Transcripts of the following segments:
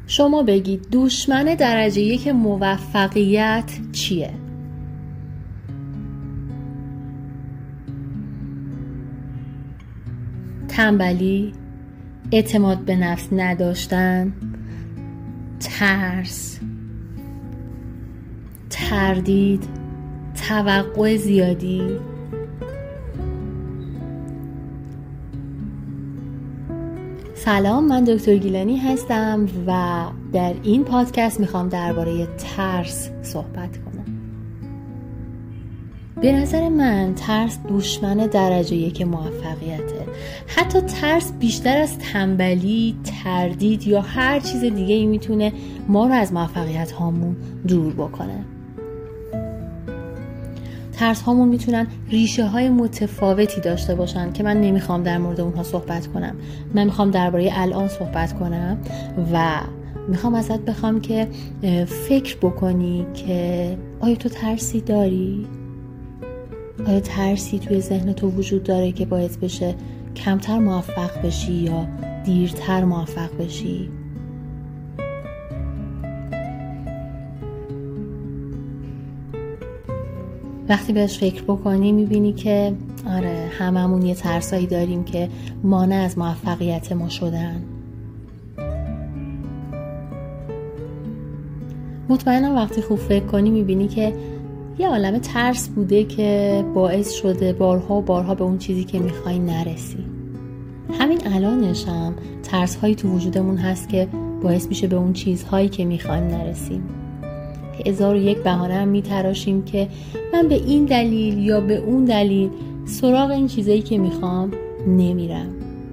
شما بگید دشمن درجه 1 موفقیت چیه؟ تنبلی، اعتماد به نفس نداشتن، ترس، تردید، توقع زیادی. سلام، من دکتر گیلانی هستم و در این پادکست میخوام درباره ترس صحبت کنم. به نظر من ترس دشمن درجه 1 موفقیته. حتی ترس بیشتر از تنبلی، تردید یا هر چیز دیگه ای میتونه ما رو از موفقیت هامون دور بکنه. ترس هامون میتونن ریشه های متفاوتی داشته باشن که من نمیخوام در مورد اونها صحبت کنم. من میخوام درباره الان صحبت کنم و میخوام ازت بخوام که فکر بکنی که آیا تو ترسی داری؟ آیا ترسی توی ذهن تو وجود داره که باعث بشه کمتر موفق بشی یا دیرتر موفق بشی؟ وقتی بهش فکر بکنی میبینی که آره، هممون یه ترسایی داریم که مانع از موفقیت ما شدن. مطمئنم وقتی خوب فکر کنی میبینی که یه عالمه ترس بوده که باعث شده بارها و بارها به اون چیزی که میخوای نرسی. همین الانش هم ترس هایی تو وجودمون هست که باعث میشه به اون چیزهایی که میخوایم نرسیم. 1001 بهانه هم میتراشیم که من به این دلیل یا به اون دلیل سراغ این چیزایی که میخوام نمیرم.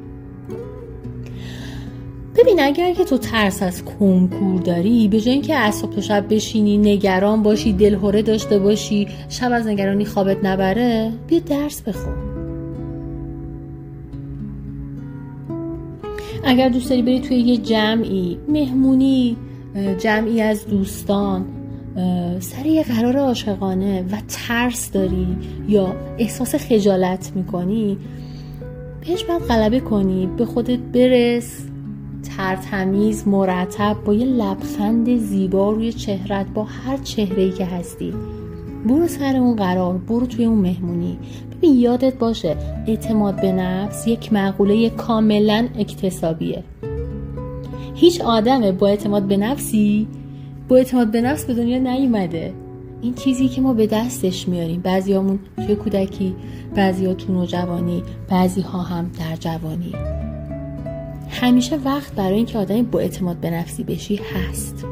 ببین، اگر که تو ترس از کنکور داری، به جای اینکه از صبح تا شب بشینی نگران باشی، دلهره داشته باشی، شب از نگرانی خوابت نبره، بیا درس بخون. اگر دوست داری بری توی یه جمعی، مهمونی، جمعی از دوستان، سر یه قرار عاشقانه و ترس داری یا احساس خجالت میکنی، بهش باید غلبه کنی. به خودت برس، ترتمیز، مرتب، با یه لبخند زیبا روی چهرت، با هر چهره‌ای که هستی برو سر اون قرار، برو توی اون مهمونی. ببین، یادت باشه اعتماد به نفس یک مقوله کاملا اکتسابیه. هیچ آدم با اعتماد به نفس به دنیا نیومده. این چیزی که ما به دستش میاریم، بعضیامون توی کودکی، بعضیا تو نوجوانی، بعضیها هم در جوانی. همیشه وقت برای اینکه آدمی با اعتماد به نفسی بشی هست.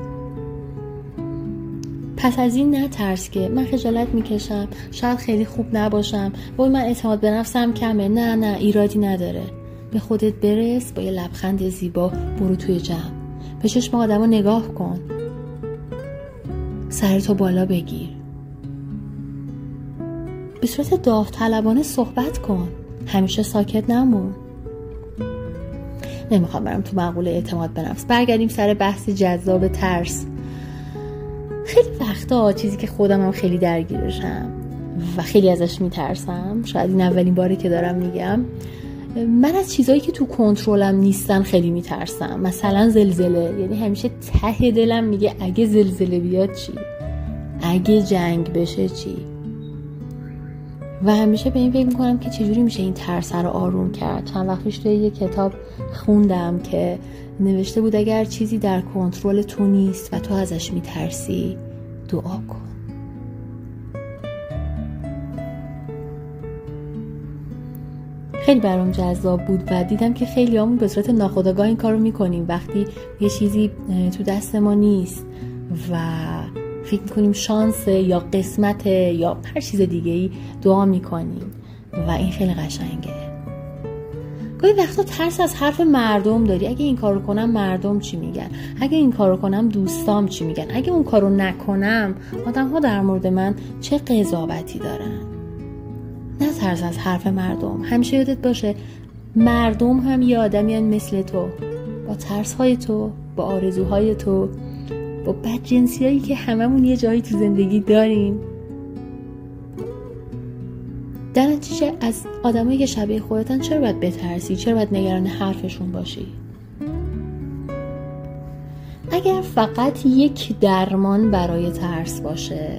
پس از این نترس که من خجالت میکشم، شاید خیلی خوب نباشم، وای من اعتماد به نفسم کمه. نه، ایرادی نداره. به خودت برس، با یه لبخند زیبا برو توی جمع، به چشم آدمو نگاه کن، سرتو بالا بگیر، به صورت داوطلبانه صحبت کن، همیشه ساکت نمون. نمیخوام برم تو مقوله اعتماد به نفس. برگردیم سر بحث جذاب ترس. خیلی وقتا چیزی که خودم هم خیلی درگیرشم و خیلی ازش میترسم، شاید این اولین باری که دارم میگم، من از چیزایی که تو کنترلم نیستن خیلی میترسم. مثلا زلزله. یعنی همیشه ته دلم میگه اگه زلزله بیاد چی؟ اگه جنگ بشه چی؟ و همیشه به این فکر میکنم که چجوری میشه این ترس رو آروم کرد. چند وقت پیش توی یه کتاب خوندم که نوشته بود اگر چیزی در کنترل تو نیست و تو ازش میترسی، دعا کن. خیلی برام جذاب بود و دیدم که خیلی همون به صورت ناخودآگاه این کار رو میکنیم. وقتی یه چیزی تو دست ما نیست و فکر میکنیم شانسه یا قسمته یا هر چیز دیگه‌ای، دعا میکنیم و این خیلی قشنگه. گاهی وقتا ترس از حرف مردم داری. اگه این کارو کنم مردم چی میگن؟ اگه این کارو کنم دوستام چی میگن؟ اگه اون کارو نکنم آدم‌ها در مورد من چه قضاوتی دارن؟ نه ترس از حرف مردم. همیشه یادت باشه مردم هم یه آدمیان مثل تو، با ترس‌های تو، با آرزوهای تو، با بدجنسیایی که هممون یه جایی تو زندگی داریم. در نتیجه از آدمایی که شبیه خودتن چرا باید بترسی؟ چرا باید نگران حرفشون باشی؟ اگر فقط یک درمان برای ترس باشه،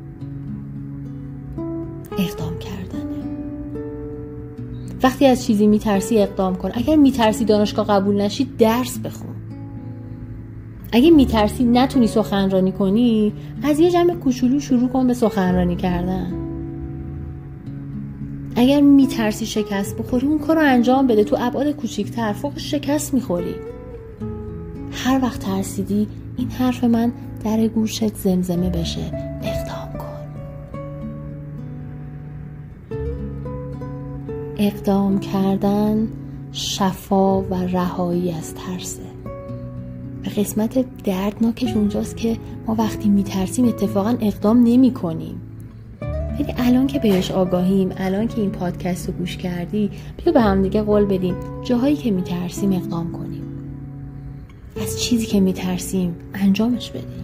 اقدام کردنه. وقتی از چیزی میترسی اقدام کن. اگر میترسی دانشگاه قبول نشی، درس بخون. اگه میترسی نتونی سخنرانی کنی، از یه جمع کوچولو شروع کن به سخنرانی کردن. اگر میترسی شکست بخوری، اون کار رو انجام بده. تو ابعاد کوچیک‌تر فوقش شکست میخوری. هر وقت ترسیدی، این حرف من در گوشت زمزمه بشه: اقدام کن. اقدام کردن شفا و رهایی از ترسه. و قسمت دردناکش اونجاست که ما وقتی میترسیم اتفاقا اقدام نمی کنیم. ولی الان که بهش آگاهیم، الان که این پادکست رو گوش کردی، بیا به هم دیگه قول بدیم جاهایی که میترسیم اقدام کنیم. از چیزی که میترسیم انجامش بدیم.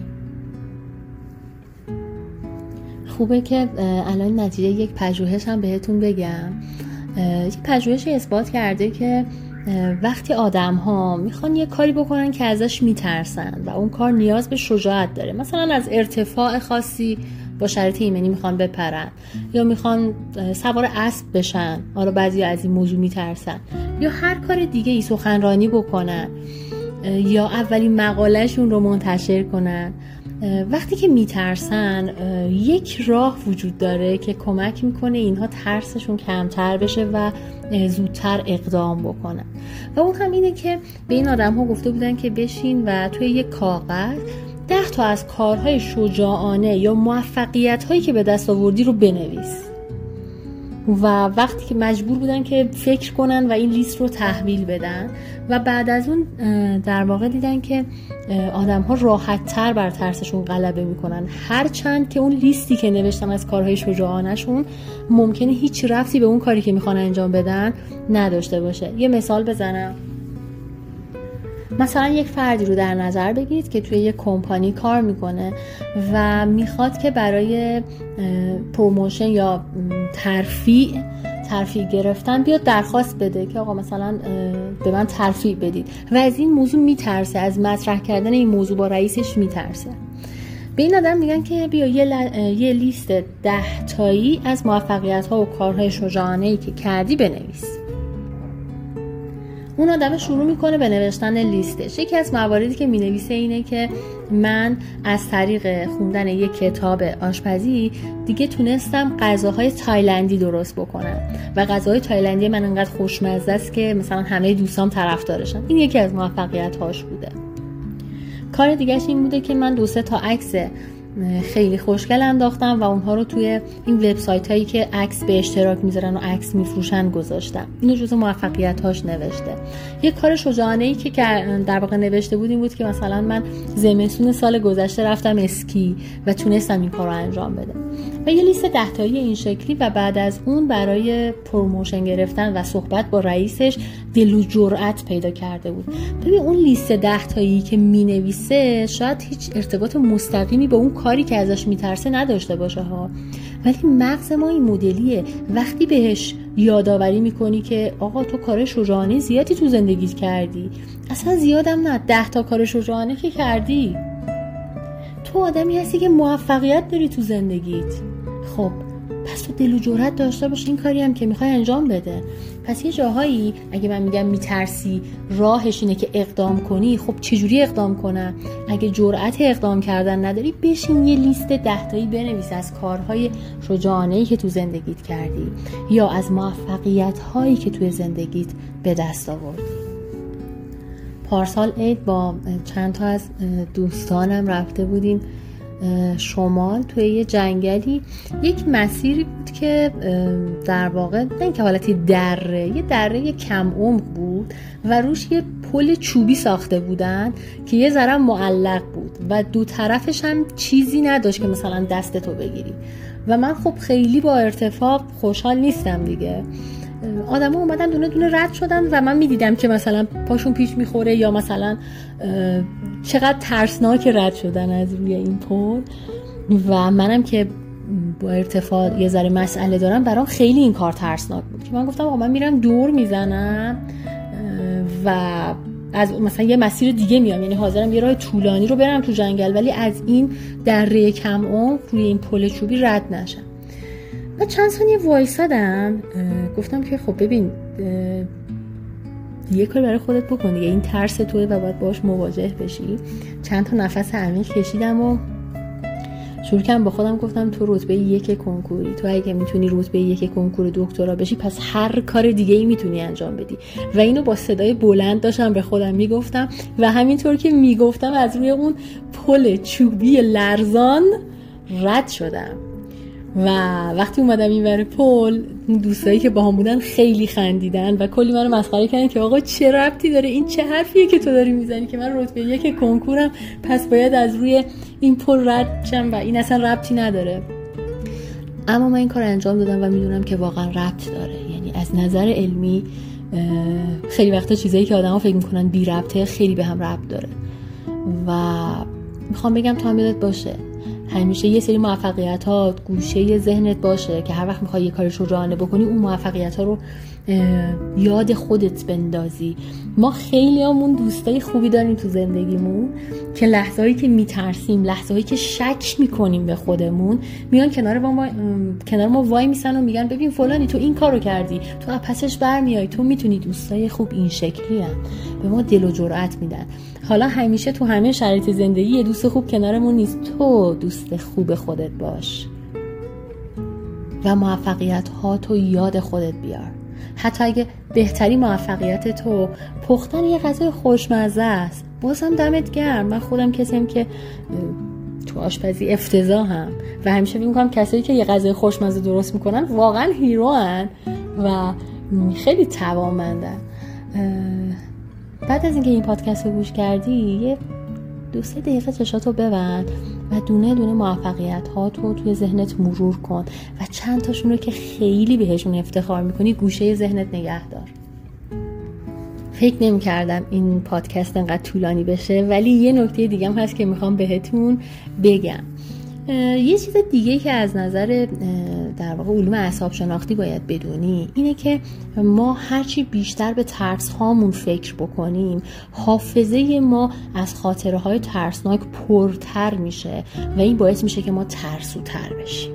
خوبه که الان نتیجه یک پژوهش هم بهتون بگم. یک پژوهشی اثبات کرده که وقتی آدم ها میخوان یه کاری بکنن که ازش میترسن و اون کار نیاز به شجاعت داره، مثلا از ارتفاع خاصی با شرایط ایمنی میخوان بپرن، یا میخوان سوار اسب بشن، حالا بعضیا از این موضوع میترسن، یا هر کار دیگه ای، سخنرانی بکنن یا اولین مقالهشون رو منتشر کنن، وقتی که میترسن یک راه وجود داره که کمک میکنه اینها ترسشون کمتر بشه و زودتر اقدام بکنن. و اون هم اینه که به این آدم ها گفته بودن که بشین و توی یک کاغذ 10 تا از کارهای شجاعانه یا موفقیت هایی که به دست آوردی رو بنویس. و وقتی که مجبور بودن که فکر کنن و این لیست رو تحویل بدن و بعد از اون در واقع دیدن که آدم ها راحت تر بر ترسشون غلبه میکنن، هرچند که اون لیستی که نوشتن از کارهای شجاعانشون ممکنه هیچ ربطی به اون کاری که میخوان انجام بدن نداشته باشه. یه مثال بزنم. مثلا یک فردی رو در نظر بگیرید که توی یک کمپانی کار میکنه و میخواد که برای پروموشن یا ترفیع گرفتن بیاد درخواست بده که آقا مثلا به من ترفیع بدید و از این موضوع میترسه، از مطرح کردن این موضوع با رئیسش میترسه. به این آدم میگن که بیا یه لیست 10 تایی از موفقیت ها و کارهای شجاعانه‌ای که کردی بنویس. اون آدم شروع میکنه به نوشتن لیستش. یکی از مواردی که مینویسه اینه که من از طریق خوندن یک کتاب آشپزی دیگه تونستم غذاهای تایلندی درست بکنم و غذاهای تایلندی من انقدر خوشمزه است که مثلا همه دوستام طرفدارشن. این یکی از موفقیت هاش بوده. کار دیگهش این بوده که من 2-3 تا عکس خیلی خوشگل انداختم و اونها رو توی این وبسایت هایی که عکس به اشتراک میذارن و عکس میفروشن گذاشتم. اینو جزو موفقیت هاش نوشته. یه کار شجاعانه‌ای که در واقع نوشته بود این بود که مثلا من زمستون سال گذشته رفتم اسکی و تونستم این کار رو انجام بدم. و یه لیست 10 تایی این شکلی و بعد از اون برای پروموشن گرفتن و صحبت با رئیسش دل و جرأت پیدا کرده بود. ببین اون لیست 10 تایی که مینویسه شاید هیچ ارتباط مستقیمی با اون کاری که ازش میترسه نداشته باشه ها، ولی مغز ما این مدلیه. وقتی بهش یادآوری میکنی که آقا تو کار شجاعانه زیادی تو زندگیت کردی، اصلا زیادم نه، 10 تا کار شجاعانه که کردی، تو آدمی هستی که موفقیت داری تو زندگیت. خب پس تو دل و جرأت داشته باش این کاری هم که میخوای انجام بده. پس یه جاهایی اگه من میگم میترسی راهش اینه که اقدام کنی، خب چجوری اقدام کنم؟ اگه جرأت اقدام کردن نداری، بشین یه لیست 10 تایی بنویس از کارهای شجاعانه‌ای که تو زندگیت کردی یا از موفقیت‌هایی که تو زندگیت به دست آوردی. پارسال عید با چند تا از دوستانم رفته بودیم شمال توی یه جنگلی. یک مسیری بود که در واقع نه اینکه حالتی یه دره کم عمق بود و روش یه پل چوبی ساخته بودن که یه ذره معلق بود و دو طرفش هم چیزی نداشت که مثلا دستتو بگیری. و من خب خیلی با ارتفاع خوشحال نیستم دیگه. آدم ها اومدن دونه دونه رد شدن و من میدیدم که مثلا پاشون پیش میخوره یا مثلا چقدر ترسناک رد شدن از روی این پل. و منم که با ارتفاع یه ذره مسئله دارم، برام خیلی این کار ترسناک بود که من گفتم آقا من میرم دور میزنم و از مثلا یه مسیر دیگه میام، یعنی حاضرم یه راه طولانی رو برم تو جنگل ولی از این دره کم عمق روی این پل چوبی رد نشم. و چند ثانیه وایسادم، گفتم که خب ببین یه کاری برای خودت بکن دیگه، این ترس توئه و باید باش مواجه بشی. چند تا نفس عمیق کشیدم و شروع کردم با خودم گفتم تو رتبه 1 کنکوری، تو اگه میتونی رتبه 1 کنکور دکترا بشی پس هر کار دیگه ای میتونی انجام بدی. و اینو با صدای بلند داشتم به خودم میگفتم و همینطور که میگفتم از روی اون پل چوبی لرزان رد شدم. و وقتی اومدم اینور پل، دوستایی که باهم بودن خیلی خندیدن و کلی منو مسخره کردن که آقا چه ربطی داره، این چه حرفیه که تو داری میزنی که من رتبه 1 کنکورم پس باید از روی این پل رد شم و این اصلا ربطی نداره. اما من این کار انجام دادم و میدونم که واقعا ربط داره. یعنی از نظر علمی خیلی وقتا چیزایی که آدما فکر میکنن بی ربطه خیلی به هم ربط داره. و میخوام بگم تو هم یادت باشه همیشه یه سری موفقیتات گوشه ذهنت باشه که هر وقت میخوای یه کار شجاعانه بکنی اون موفقیت‌ها رو یاد خودت بندازی. ما خیلیامون دوستای خوبی داریم تو زندگیمون که لحظه‌هایی که میترسیم، لحظه‌هایی که شک میکنیم به خودمون، میان کنار ما وای میسن و میگن ببین فلانی تو این کارو کردی، تو از پسش برمیای، تو میتونی. دوستای خوب این شکلی هستن، به ما دل و جرأت میدن. حالا همیشه تو همه شرایط زندگی یه دوست خوب کنارمون نیست، تو دوست خوب خودت باش و موفقیت ها تو یاد خودت بیار. حتی اگه بهترین موفقیت تو پختن یه غذای خوشمزه است، بازم دمت گرم. من خودم کسیم که تو آشپزی افتضاحم و همیشه فکر می‌کنم کسایی که یه غذای خوشمزه درست میکنن واقعا هیروان و خیلی توانمندن. بعد از اینکه این پادکست رو گوش کردی یه 2-3 دقیقه چشاتو ببند و دونه دونه موفقیت ها تو توی ذهنت مرور کن و چند تاشون رو که خیلی بهشون افتخار میکنی گوشه ذهنت نگه دار. فکر نمی کردم این پادکست انقدر طولانی بشه، ولی یه نکته دیگه هم هست که میخوام بهتون بگم. یه چیز دیگه که از نظر در واقع علوم اعصاب شناختی باید بدونی اینه که ما هرچی بیشتر به ترس هامون فکر بکنیم حافظه ما از خاطره های ترسناک پرتر میشه و این باعث میشه که ما ترسوتر بشیم.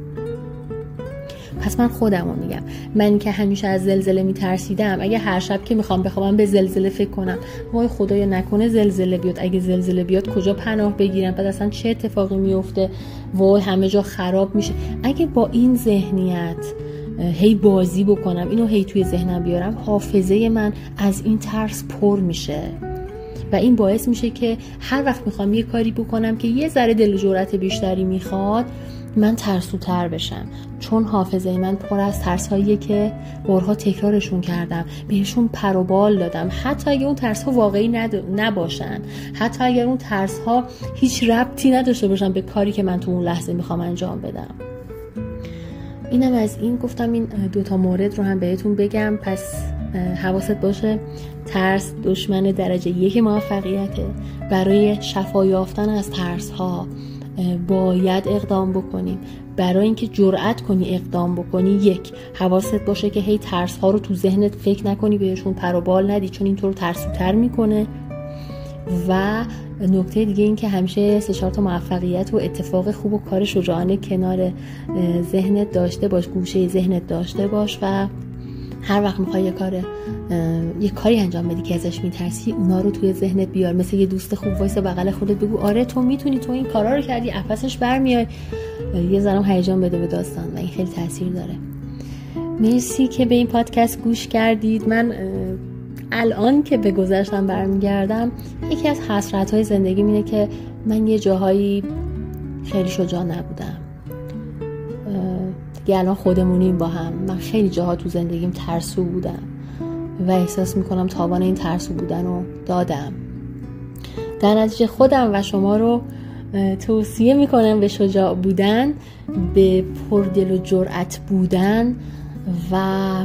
پس من خودمو میگم، من که همیشه از زلزله میترسیدم، اگه هر شب که میخوام بخوابم به زلزله فکر کنم وای خدایا نکنه زلزله بیاد، اگه زلزله بیاد کجا پناه بگیرم، بعد اصلا چه اتفاقی میفته، وای همه جا خراب میشه، اگه با این ذهنیت هی بازی بکنم، اینو هی توی ذهنم بیارم، حافظه من از این ترس پر میشه و این باعث میشه که هر وقت میخوام یه کاری بکنم که یه ذره دل و جرأت بیشتری میخواد من ترسوتر بشم، چون حافظه من پر از ترس‌هاییه که بارها تکرارشون کردم، بهشون پر و بال دادم، حتی اگه اون ترس‌ها واقعی نباشن، حتی اگر اون ترس‌ها هیچ ربطی نداشته باشن به کاری که من تو اون لحظه میخوام انجام بدم. اینم از این. گفتم این 2 مورد رو هم بهتون بگم. پس حواست باشه ترس دشمن درجه 1 موفقیته. برای شفا یافتن از ترس‌ها باید اقدام بکنیم. برای اینکه جرأت کنی اقدام بکنی، 1 حواست باشه که هی ترس ها رو تو ذهنت فکر نکنی، بهشون پر و بال ندی، چون اینطور ترسوتر میکنه. و نکته دیگه این که همیشه 3-4 تا موفقیت و اتفاق خوب و کار شجاعانه کنار ذهنت داشته باش، گوشه ذهنت داشته باش و هر وقت میخوای یه کاری انجام بدی که ازش میترسی اونا رو توی ذهنت بیار. مثل یه دوست خوب وایسه بغل خودت بگو آره تو میتونی، تو این کارا رو کردی، پسش برمیای. یه ذره هیجان بده به داستان و این خیلی تاثیر داره. مرسی که به این پادکست گوش کردید. من الان که به گذشتم برمیگردم یکی از حسرت‌های زندگیم اینه که من یه جاهایی خیلی شجاع نبودم. دیگه الان خودمونیم با هم، من خیلی جاها تو زندگیم ترسو بودم و احساس میکنم تاوان این ترسو بودن رو دادم. در نتیجه خودم و شما رو توصیه میکنم به شجاع بودن، به پردل و جرأت بودن و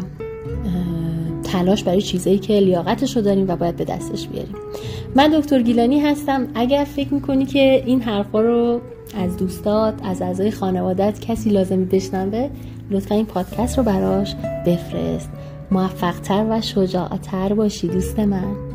تلاش برای چیزایی که لیاقتش رو داریم و باید به دستش بیاریم. من دکتر گیلانی هستم. اگر فکر میکنی که این حرفا رو از دوستات، از اعضای خانوادت کسی لازمی بشنوه، لطفا این پادکست رو براش بفرست. موفق‌تر و شجاع‌تر باشی دوست من.